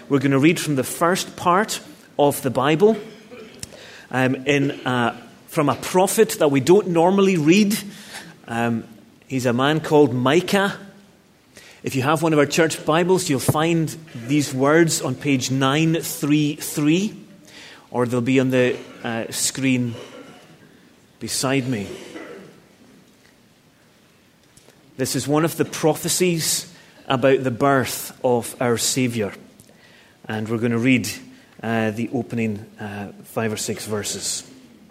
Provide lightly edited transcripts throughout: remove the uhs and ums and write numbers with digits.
We're going to read from the first part of the Bible from a prophet that we don't normally read. He's a man called Micah. If you have one of our church Bibles, you'll find these words on page 933, or they'll be on the screen beside me. This is one of the prophecies about the birth of our Saviour. And we're going to read the opening 5 or 6 verses.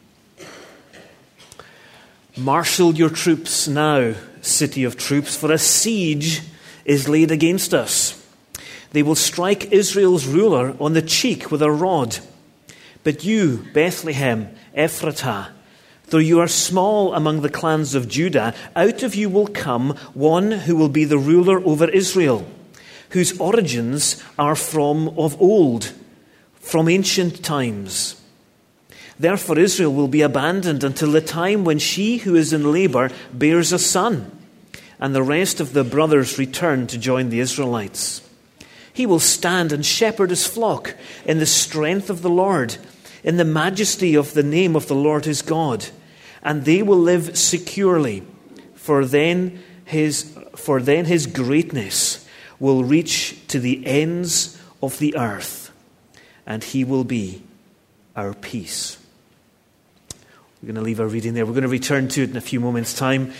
Marshal your troops now, city of troops, for a siege is laid against us. They will strike Israel's ruler on the cheek with a rod. But you, Bethlehem, Ephratah, though you are small among the clans of Judah, out of you will come one who will be the ruler over Israel, whose origins are from of old, from ancient times. Therefore Israel will be abandoned until the time when she who is in labor bears a son, and the rest of the brothers return to join the Israelites. He will stand and shepherd his flock in the strength of the Lord, in the majesty of the name of the Lord his God, and they will live securely, for then his greatness will reach to the ends of the earth, and he will be our peace. We're going to leave our reading there. We're going to return to it in a few moments' time.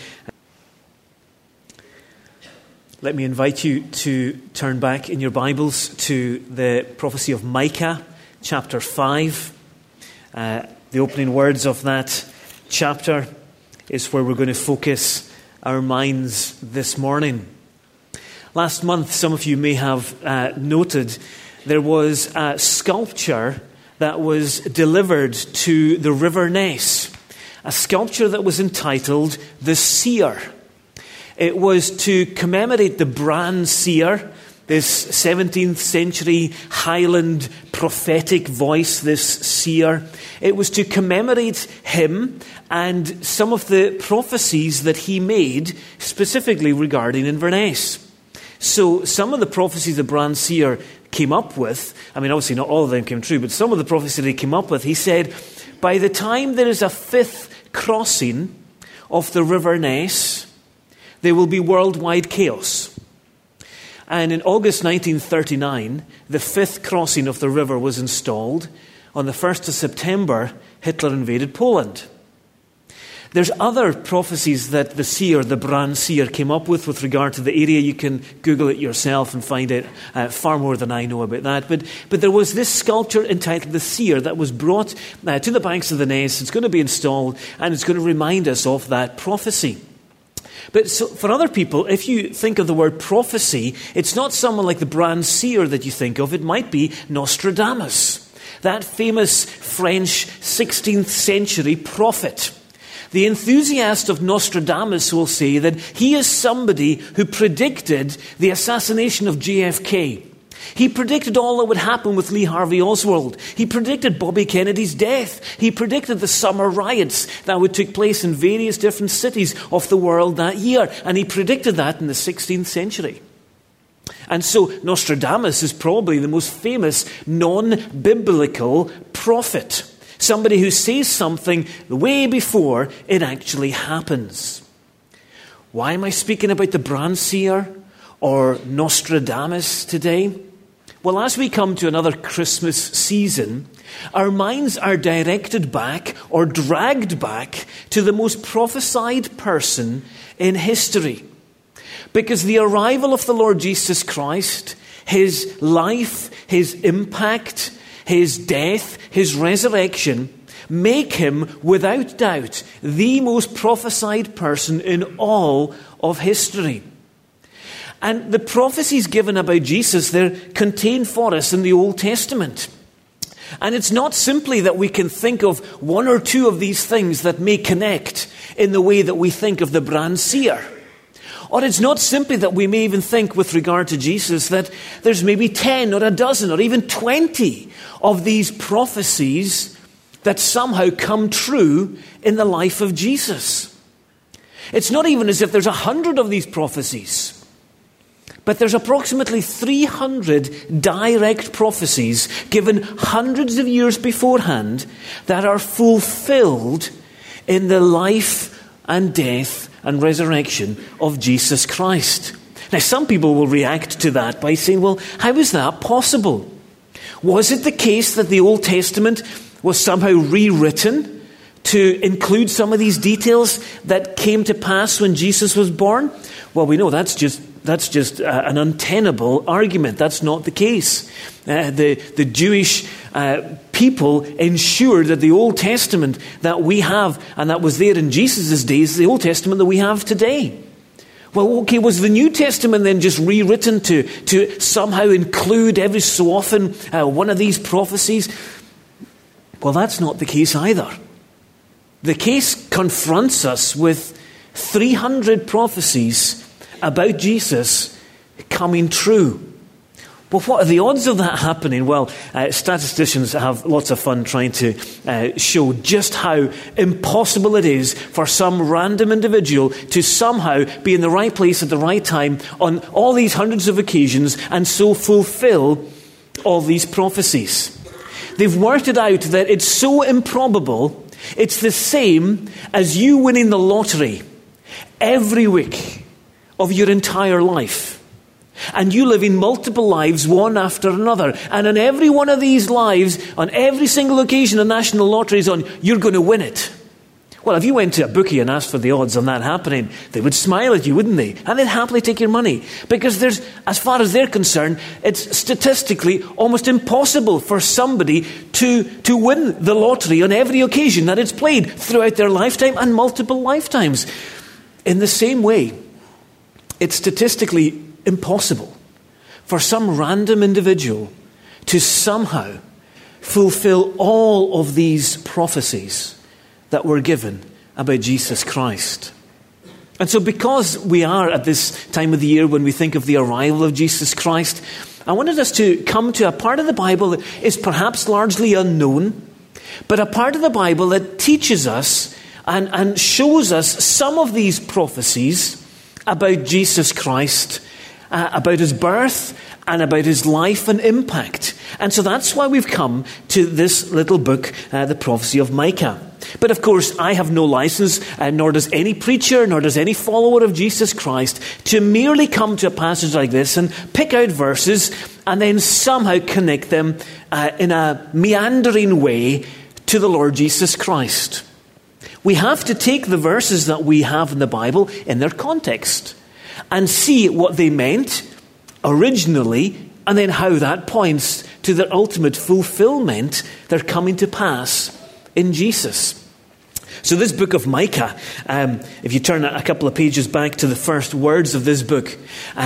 Let me invite you to turn back in your Bibles to the prophecy of Micah, chapter 5. The opening words of that chapter is where we're going to focus our minds this morning. Last month, some of you may have noted, there was a sculpture that was delivered to the River Ness, a sculpture that was entitled The Seer. It was to commemorate the Bran Seer, this 17th century Highland prophetic voice, this seer. It was to commemorate him and some of the prophecies that he made, specifically regarding Inverness. So some of the prophecies the Bran Seer came up with, I mean, obviously not all of them came true, but some of the prophecies that he came up with, he said, by the time there is a 5th crossing of the River Ness, there will be worldwide chaos. And in August 1939, the 5th crossing of the river was installed. On the 1st of September, Hitler invaded Poland. There's other prophecies that the seer, the Bran Seer, came up with regard to the area. You can Google it yourself and find it far more than I know about that. But there was this sculpture entitled The Seer that was brought to the banks of the Ness. It's going to be installed, and it's going to remind us of that prophecy. But so for other people, if you think of the word prophecy, it's not someone like the Bran Seer that you think of. It might be Nostradamus, that famous French 16th century prophet. The enthusiast of Nostradamus will say that he is somebody who predicted the assassination of JFK. He predicted all that would happen with Lee Harvey Oswald. He predicted Bobby Kennedy's death. He predicted the summer riots that would take place in various different cities of the world that year. And he predicted that in the 16th century. And so Nostradamus is probably the most famous non-biblical prophet. Somebody who says something way before it actually happens. Why am I speaking about the Bran Seer or Nostradamus today? Well, as we come to another Christmas season, our minds are directed back or dragged back to the most prophesied person in history. Because the arrival of the Lord Jesus Christ, his life, his impact, his death, his resurrection, make him, without doubt, the most prophesied person in all of history. And the prophecies given about Jesus, they're contained for us in the Old Testament. And it's not simply that we can think of one or two of these things that may connect in the way that we think of the Bran Seer. Or it's not simply that we may even think with regard to Jesus that there's maybe 10 or a dozen or even 20 of these prophecies that somehow come true in the life of Jesus. It's not even as if there's 100 of these prophecies. But there's approximately 300 direct prophecies given hundreds of years beforehand that are fulfilled in the life and death and resurrection of Jesus Christ. Now, some people will react to that by saying, well, how is that possible? Was it the case that the Old Testament was somehow rewritten to include some of these details that came to pass when Jesus was born? Well, we know that's just an untenable argument. That's not the case. The Jewish people ensured that the Old Testament that we have, and that was there in Jesus' days, is the Old Testament that we have today. Well, okay, was the New Testament then just rewritten to somehow include every so often one of these prophecies? Well, that's not the case either. The case confronts us with 300 prophecies about Jesus coming true. Well, what are the odds of that happening? Well, statisticians have lots of fun trying to show just how impossible it is for some random individual to somehow be in the right place at the right time on all these hundreds of occasions and so fulfill all these prophecies. They've worked it out that it's so improbable, it's the same as you winning the lottery every week of your entire life. And you living multiple lives, one after another. And in every one of these lives, on every single occasion a national lottery is on, you're going to win it. Well, if you went to a bookie and asked for the odds on that happening, they would smile at you, wouldn't they? And they'd happily take your money. Because as far as they're concerned, it's statistically almost impossible for somebody to win the lottery on every occasion that it's played throughout their lifetime and multiple lifetimes. In the same way, it's statistically impossible for some random individual to somehow fulfill all of these prophecies that were given about Jesus Christ. And so because we are at this time of the year when we think of the arrival of Jesus Christ, I wanted us to come to a part of the Bible that is perhaps largely unknown, but a part of the Bible that teaches us and shows us some of these prophecies about Jesus Christ, about his birth and about his life and impact. And so that's why we've come to this little book, the prophecy of Micah. But of course, I have no license, nor does any preacher, nor does any follower of Jesus Christ, to merely come to a passage like this and pick out verses and then somehow connect them in a meandering way to the Lord Jesus Christ. We have to take the verses that we have in the Bible in their context and see what they meant originally, and then how that points to their ultimate fulfillment, their coming to pass in Jesus. So this book of Micah, if you turn a couple of pages back to the first words of this book,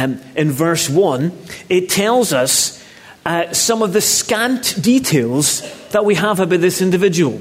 in verse 1, it tells us some of the scant details that we have about this individual.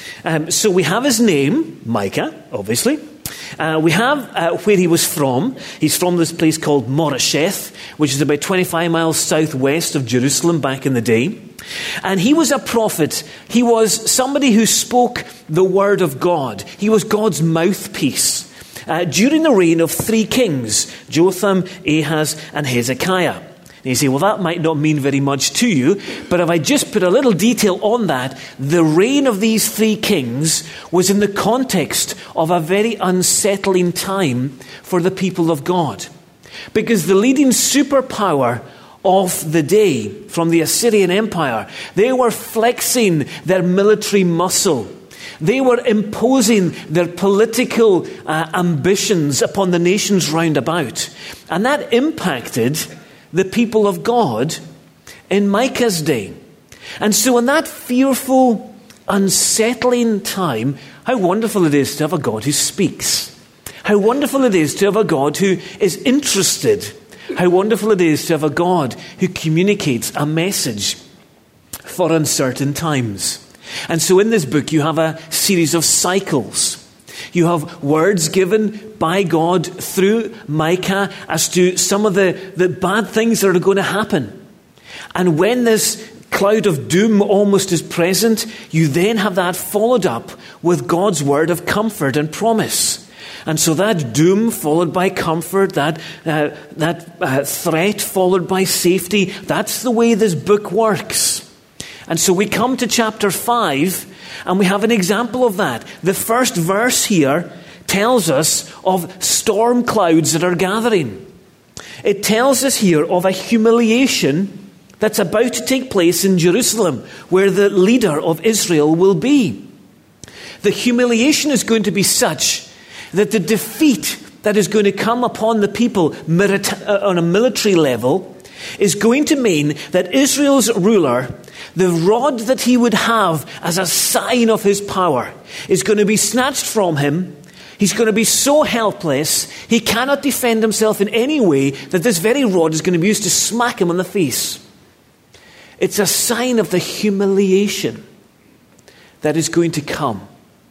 So we have his name, Micah, obviously. We have where he was from. He's from this place called Moresheth, which is about 25 miles southwest of Jerusalem back in the day. And he was a prophet. He was somebody who spoke the word of God. He was God's mouthpiece during the reign of 3 kings, Jotham, Ahaz, and Hezekiah. And you say, well, that might not mean very much to you, but if I just put a little detail on that, the reign of these 3 kings was in the context of a very unsettling time for the people of God. Because the leading superpower of the day, from the Assyrian Empire, they were flexing their military muscle. They were imposing their political ambitions upon the nations round about. And that impacted the people of God in Micah's day. And so in that fearful, unsettling time, how wonderful it is to have a God who speaks. How wonderful it is to have a God who is interested. How wonderful it is to have a God who communicates a message for uncertain times. And so in this book you have a series of cycles. You have words given by God through Micah as to some of the bad things that are going to happen. And when this cloud of doom almost is present, you then have that followed up with God's word of comfort and promise. And so that doom followed by comfort, that threat followed by safety, that's the way this book works. And so we come to chapter 5, and we have an example of that. The first verse here tells us of storm clouds that are gathering. It tells us here of a humiliation that's about to take place in Jerusalem, where the leader of Israel will be. The humiliation is going to be such that the defeat that is going to come upon the people on a military level is going to mean that Israel's ruler, the rod that he would have as a sign of his power, is going to be snatched from him. He's going to be so helpless, he cannot defend himself in any way, that this very rod is going to be used to smack him on the face. It's a sign of the humiliation that is going to come.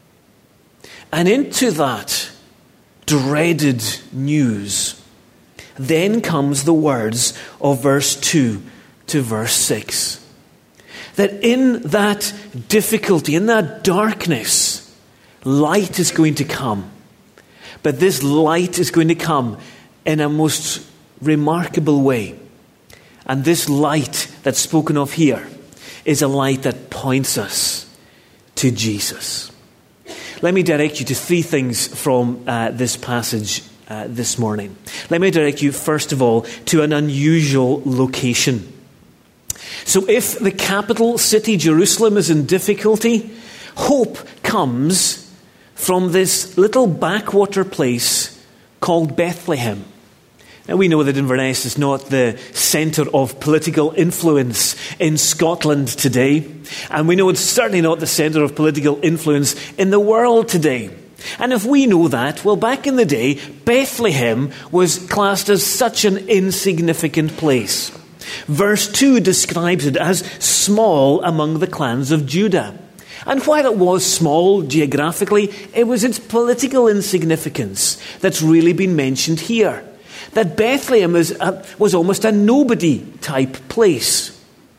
And into that dreaded news, then comes the words of verse 2 to verse 6. That in that difficulty, in that darkness, light is going to come. But this light is going to come in a most remarkable way. And this light that's spoken of here is a light that points us to Jesus. Let me direct you to three things from this passage this morning. Let me direct you, first of all, to an unusual location. So if the capital city, Jerusalem, is in difficulty, hope comes from this little backwater place called Bethlehem. Now we know that Inverness is not the centre of political influence in Scotland today. And we know it's certainly not the centre of political influence in the world today. And if we know that, well, back in the day, Bethlehem was classed as such an insignificant place. Verse 2 describes it as small among the clans of Judah. And while it was small geographically, it was its political insignificance that's really been mentioned here. That Bethlehem was almost a nobody type place.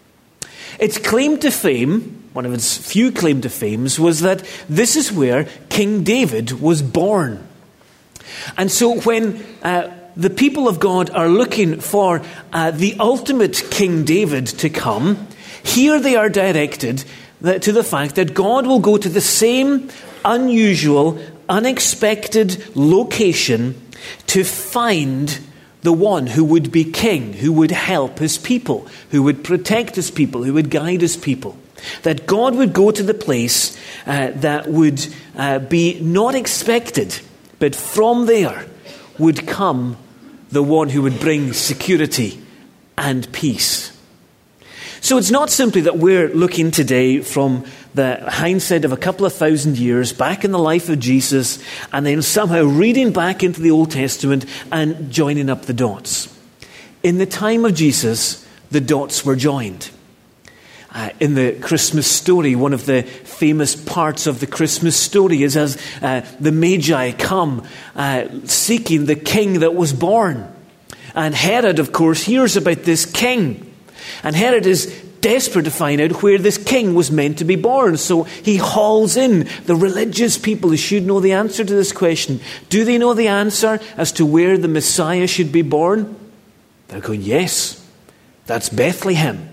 Its claim to fame, one of its few claim to fames, was that this is where King David was born. And so when the people of God are looking for the ultimate King David to come, here they are directed to the fact that God will go to the same unusual, unexpected location to find the one who would be king, who would help his people, who would protect his people, who would guide his people. That God would go to the place that would be not expected, but from there would come the one who would bring security and peace. So it's not simply that we're looking today from the hindsight of a couple of thousand years back in the life of Jesus and then somehow reading back into the Old Testament and joining up the dots. In the time of Jesus, the dots were joined. In the Christmas story, one of the famous parts of the Christmas story is as the Magi come seeking the king that was born. And Herod, of course, hears about this king. And Herod is desperate to find out where this king was meant to be born. So he hauls in the religious people who should know the answer to this question. Do they know the answer as to where the Messiah should be born? They're going, yes, that's Bethlehem.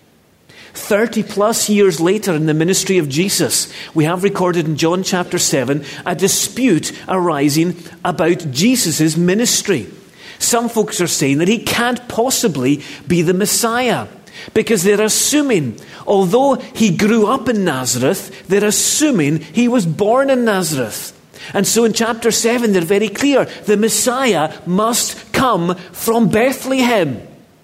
30 plus years later in the ministry of Jesus, we have recorded in John chapter 7 a dispute arising about Jesus' ministry. Some folks are saying that he can't possibly be the Messiah because they're assuming, although he grew up in Nazareth, they're assuming he was born in Nazareth. And so in chapter 7, they're very clear. The Messiah must come from Bethlehem.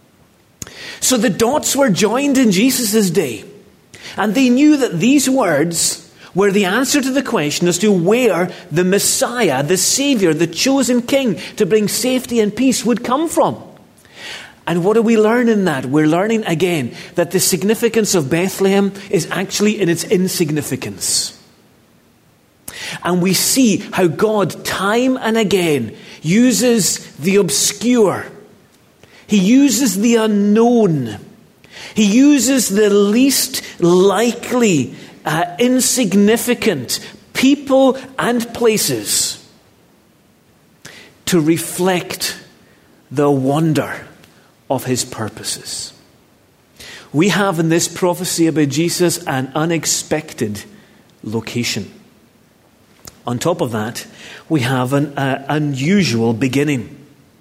So the dots were joined in Jesus' day. And they knew that these words were the answer to the question as to where the Messiah, the Savior, the chosen King to bring safety and peace would come from. And what do we learn in that? We're learning again that the significance of Bethlehem is actually in its insignificance. And we see how God time and again uses the obscure. He uses the unknown. He uses the least likely, insignificant people and places to reflect the wonder of his purposes. We have in this prophecy about Jesus an unexpected location. On top of that, we have an unusual beginning.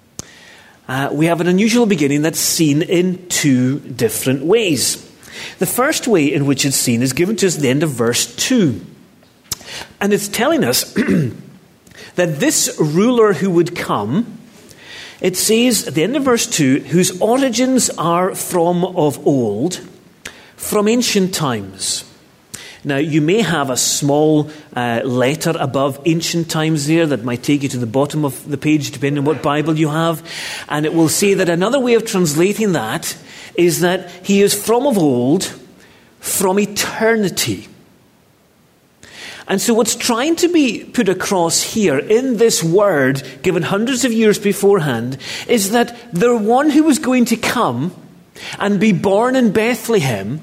We have an unusual beginning that's seen in two different ways. The first way in which it's seen is given to us at the end of verse 2. And it's telling us that this ruler who would come, it says at the end of verse 2, whose origins are from of old, from ancient times. Now, you may have a small letter above ancient times there that might take you to the bottom of the page, depending on what Bible you have. And it will say that another way of translating that is that he is from of old, from eternity. And so what's trying to be put across here in this word, given hundreds of years beforehand, is that the one who was going to come and be born in Bethlehem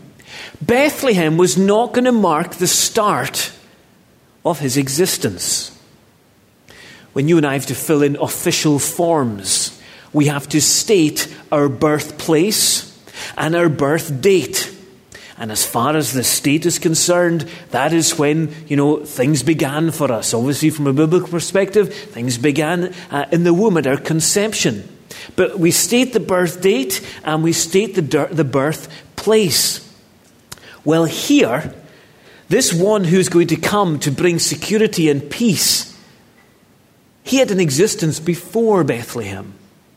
was not going to mark the start of his existence. When you and I have to fill in official forms, we have to state our birthplace and our birth date. And as far as the state is concerned, that is when, things began for us. Obviously, from a biblical perspective, things began in the womb at our conception. But we state the birth date and we state the birthplace. Well, here, this one who's going to come to bring security and peace, he had an existence before Bethlehem.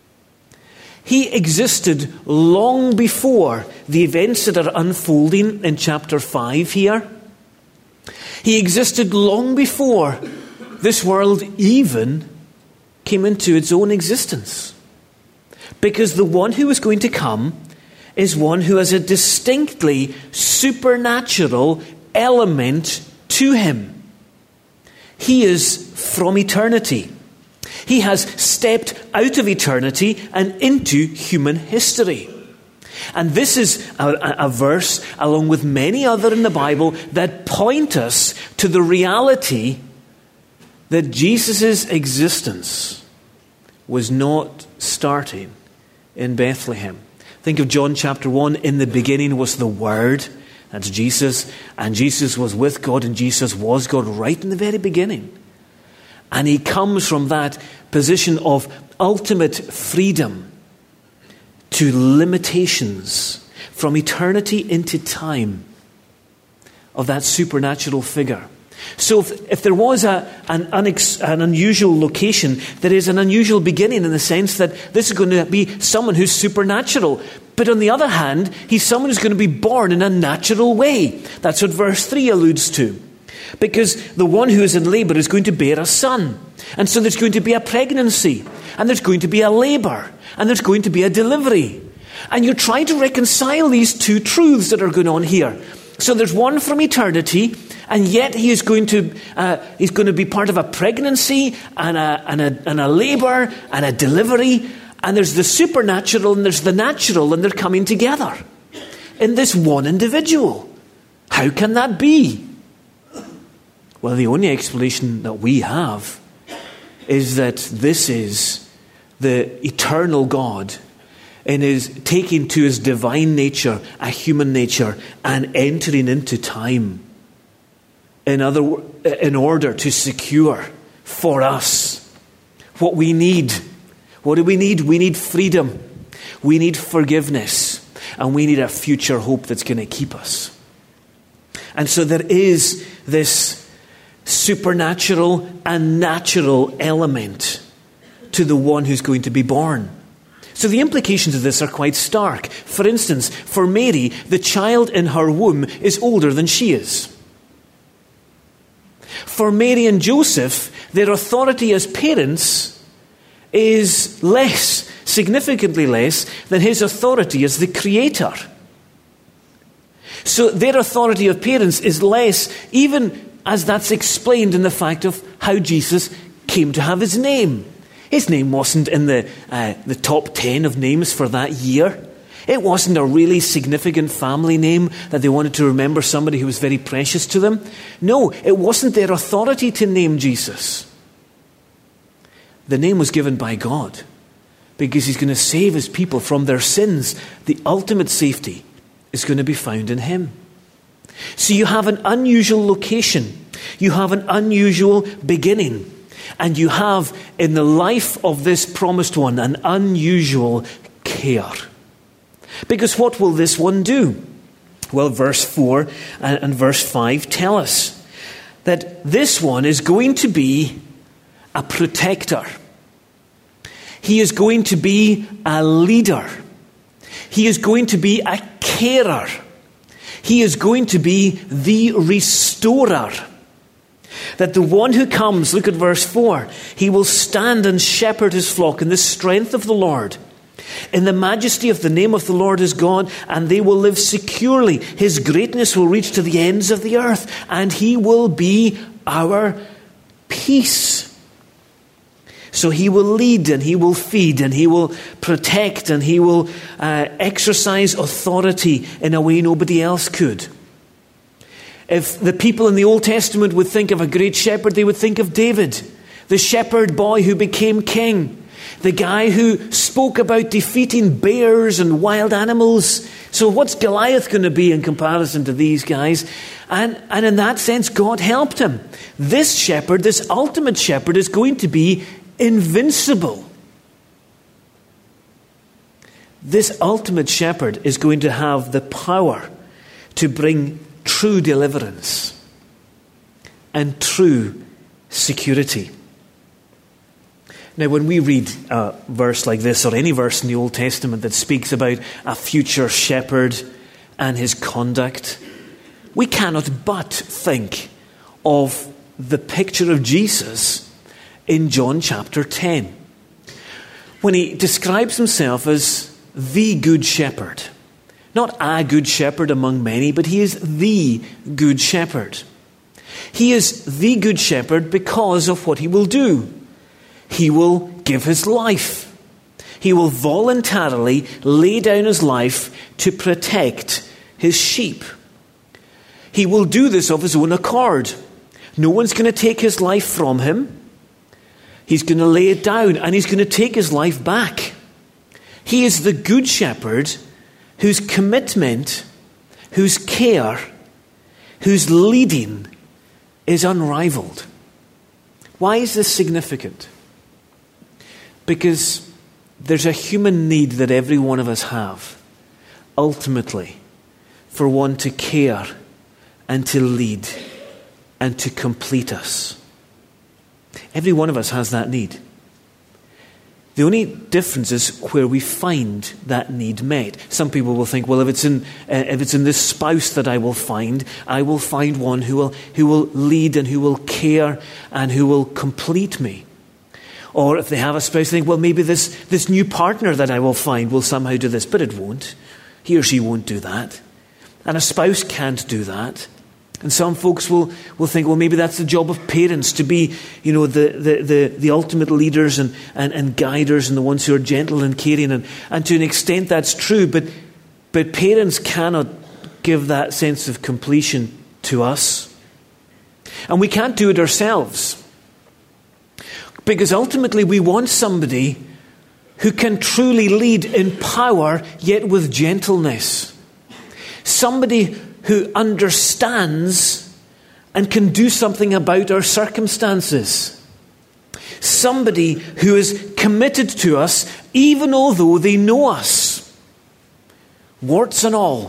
He existed long before the events that are unfolding in chapter 5 here. He existed long before this world even came into its own existence. Because the one who is going to come is one who has a distinctly supernatural element to him. He is from eternity. He has stepped out of eternity and into human history. And this is a verse, along with many other in the Bible, that point us to the reality that Jesus' existence was not starting in Bethlehem. Think of John chapter 1. In the beginning was the Word. That's Jesus. And Jesus was with God, and Jesus was God right in the very beginning. And he comes from that position of ultimate freedom to limitations, from eternity into time, of that supernatural figure. So if there was an unusual location, there is an unusual beginning in the sense that this is going to be someone who's supernatural. But on the other hand, he's someone who's going to be born in a natural way. That's what verse 3 alludes to. Because the one who is in labor is going to bear a son. And so there's going to be a pregnancy. And there's going to be a labor. And there's going to be a delivery. And you're trying to reconcile these two truths that are going on here. So there's one from eternity, and yet he is going to be part of a pregnancy and a labor and a delivery. And there's the supernatural and there's the natural, and they're coming together in this one individual. How can that be? Well, the only explanation that we have is that this is the eternal God in his taking to his divine nature a human nature and entering into time in order to secure for us what we need. What do we need? We need freedom. We need forgiveness. And we need a future hope that's going to keep us. And so there is this supernatural and natural element to the one who's going to be born. So the implications of this are quite stark. For instance, for Mary, the child in her womb is older than she is. For Mary and Joseph, their authority as parents is less, significantly less, than his authority as the creator. So their authority of parents is less, even as that's explained in the fact of how Jesus came to have his name. His name wasn't in the top 10 of names for that year. It wasn't a really significant family name that they wanted to remember somebody who was very precious to them. No, it wasn't their authority to name Jesus. The name was given by God because he's going to save his people from their sins. The ultimate safety is going to be found in him. So you have an unusual location. You have an unusual beginning. And you have in the life of this promised one an unusual care. Because what will this one do? Well, verse 4 and verse 5 tell us that this one is going to be a protector. He is going to be a leader. He is going to be a carer. He is going to be the restorer. That the one who comes, look at verse 4, he will stand and shepherd his flock in the strength of the Lord, in the majesty of the name of the Lord his God, and they will live securely. His greatness will reach to the ends of the earth, and he will be our peace. So he will lead and he will feed and he will protect and he will exercise authority in a way nobody else could. If the people in the Old Testament would think of a great shepherd, they would think of David, the shepherd boy who became king, the guy who spoke about defeating bears and wild animals. So what's Goliath going to be in comparison to these guys? And in that sense, God helped him. This shepherd, this ultimate shepherd, is going to be invincible. This ultimate shepherd is going to have the power to bring true deliverance and true security. Now, when we read a verse like this, or any verse in the Old Testament that speaks about a future shepherd and his conduct, we cannot but think of the picture of Jesus in John chapter 10, when he describes himself as the good shepherd. Not a good shepherd among many, but he is the good shepherd. He is the good shepherd because of what he will do. He will give his life. He will voluntarily lay down his life to protect his sheep. He will do this of his own accord. No one's going to take his life from him. He's going to lay it down and he's going to take his life back. He is the good shepherd whose commitment, whose care, whose leading is unrivaled. Why is this significant? Because there's a human need that every one of us have, ultimately, for one to care and to lead and to complete us. Every one of us has that need. The only difference is where we find that need met. Some people will think, well, if it's in this spouse that I will find one who will lead and who will care and who will complete me. Or if they have a spouse, they think, well, maybe this new partner that I will find will somehow do this, but it won't. He or she won't do that. And a spouse can't do that. And some folks will think, well, maybe that's the job of parents, to be, the ultimate leaders and guiders and the ones who are gentle and caring. And to an extent that's true, but parents cannot give that sense of completion to us. And we can't do it ourselves. Because ultimately we want somebody who can truly lead in power, yet with gentleness. Somebody who understands and can do something about our circumstances. Somebody who is committed to us, even although they know us, warts and all.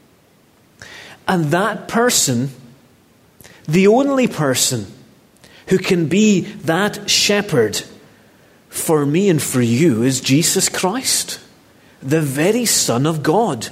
And that person, the only person who can be that shepherd for me and for you, is Jesus Christ, the very Son of God.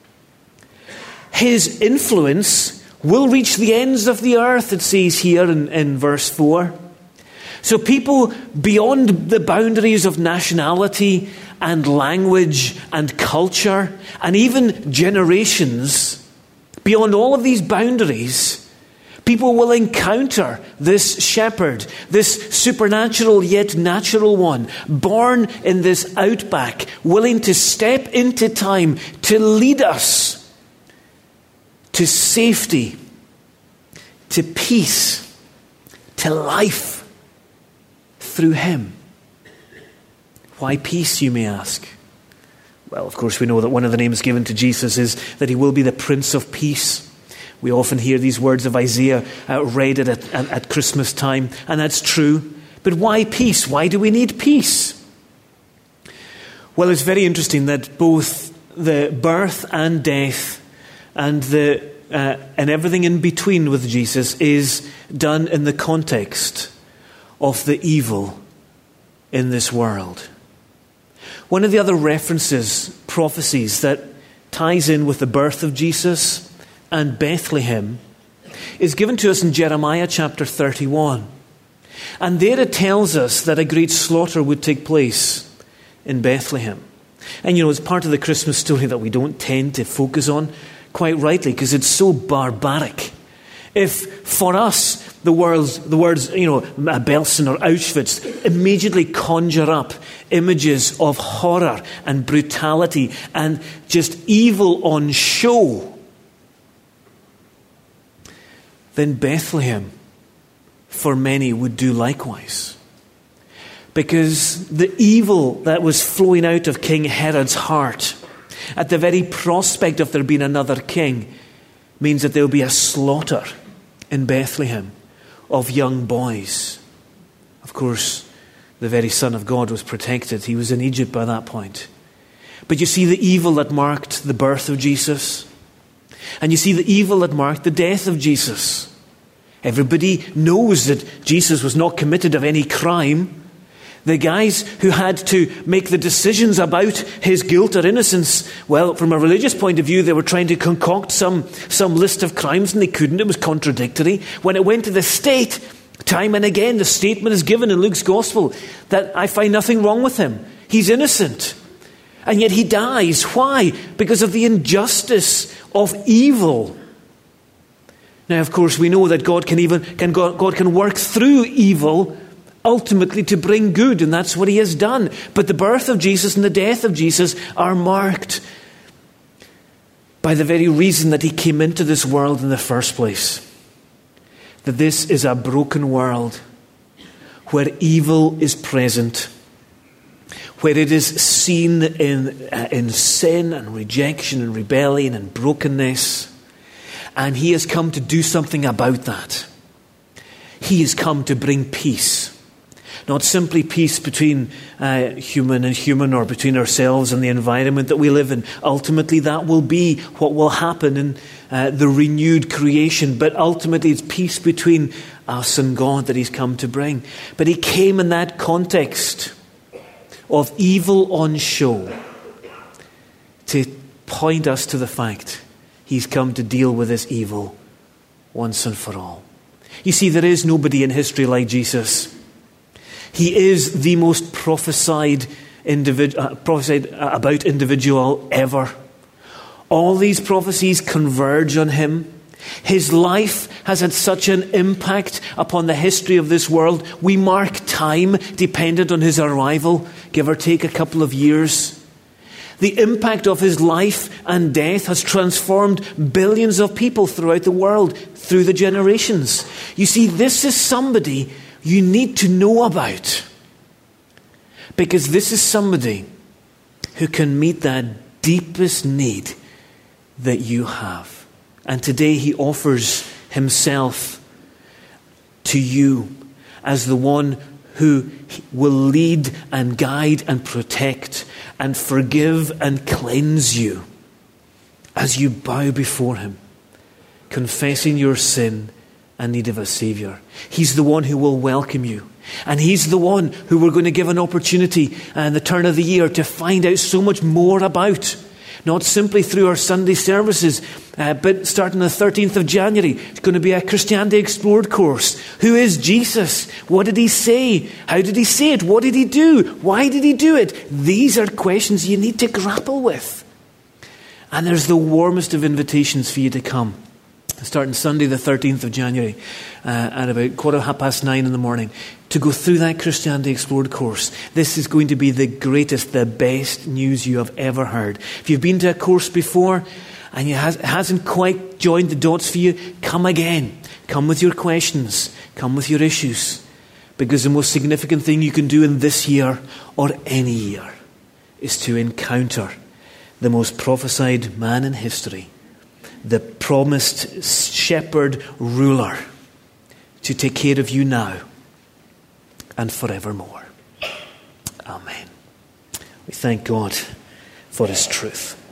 His influence will reach the ends of the earth, it says here in verse 4. So people beyond the boundaries of nationality and language and culture and even generations, beyond all of these boundaries, people will encounter this shepherd, this supernatural yet natural one, born in this outback, willing to step into time to lead us to safety, to peace, to life through him. Why peace, you may ask? Well, of course, we know that one of the names given to Jesus is that he will be the Prince of Peace. We often hear these words of Isaiah read at Christmas time, and that's true. But why peace? Why do we need peace? Well, it's very interesting that both the birth and death and everything in between with Jesus is done in the context of the evil in this world. One of the other references, prophecies that ties in with the birth of Jesus and Bethlehem is given to us in Jeremiah chapter 31. And there it tells us that a great slaughter would take place in Bethlehem. And it's part of the Christmas story that we don't tend to focus on, quite rightly, because it's so barbaric. If for us the words Belsen or Auschwitz immediately conjure up images of horror and brutality and just evil on show, then Bethlehem for many would do likewise. Because the evil that was flowing out of King Herod's heart at the very prospect of there being another king means that there will be a slaughter in Bethlehem of young boys. Of course, the very Son of God was protected. He was in Egypt by that point. But you see the evil that marked the birth of Jesus, and you see the evil that marked the death of Jesus. Everybody knows that Jesus was not committed of any crime. The guys who had to make the decisions about his guilt or innocence, well, from a religious point of view, they were trying to concoct some list of crimes, and they couldn't. It was contradictory. When it went to the state, time and again, the statement is given in Luke's gospel that I find nothing wrong with him. He's innocent. And yet he dies. Why? Because of the injustice of evil. Now, of course, we know that God can work through evil ultimately to bring good, and that's what he has done. But the birth of Jesus and the death of Jesus are marked by the very reason that he came into this world in the first place. That this is a broken world where evil is present, where it is seen in sin and rejection and rebellion and brokenness. And he has come to do something about that. He has come to bring peace. Not simply peace between human and human, or between ourselves and the environment that we live in. Ultimately, that will be what will happen in the renewed creation. But ultimately, it's peace between us and God that he's come to bring. But he came in that context of evil on show to point us to the fact he's come to deal with this evil once and for all. You see, there is nobody in history like Jesus. He is the most prophesied about individual ever. All these prophecies converge on him. His life has had such an impact upon the history of this world. We mark time dependent on his arrival, give or take a couple of years. The impact of his life and death has transformed billions of people throughout the world, through the generations. You see, this is somebody you need to know about, because this is somebody who can meet that deepest need that you have. And today he offers himself to you as the one who will lead and guide and protect and forgive and cleanse you as you bow before him, confessing your sin and need of a Saviour. He's the one who will welcome you. And he's the one who we're going to give an opportunity in the turn of the year to find out so much more about. Not simply through our Sunday services, but starting the 13th of January, it's going to be a Christianity Explored course. Who is Jesus? What did he say? How did he say it? What did he do? Why did he do it? These are questions you need to grapple with. And there's the warmest of invitations for you to come. Starting Sunday the 13th of January at about 9:15 in the morning, to go through that Christianity Explored course. This is going to be the greatest, the best news you have ever heard. If you've been to a course before and it hasn't quite joined the dots for you, come again. Come with your questions. Come with your issues. Because the most significant thing you can do in this year or any year is to encounter the most prophesied man in history, the promised shepherd ruler, to take care of you now and forevermore. Amen. We thank God for his truth.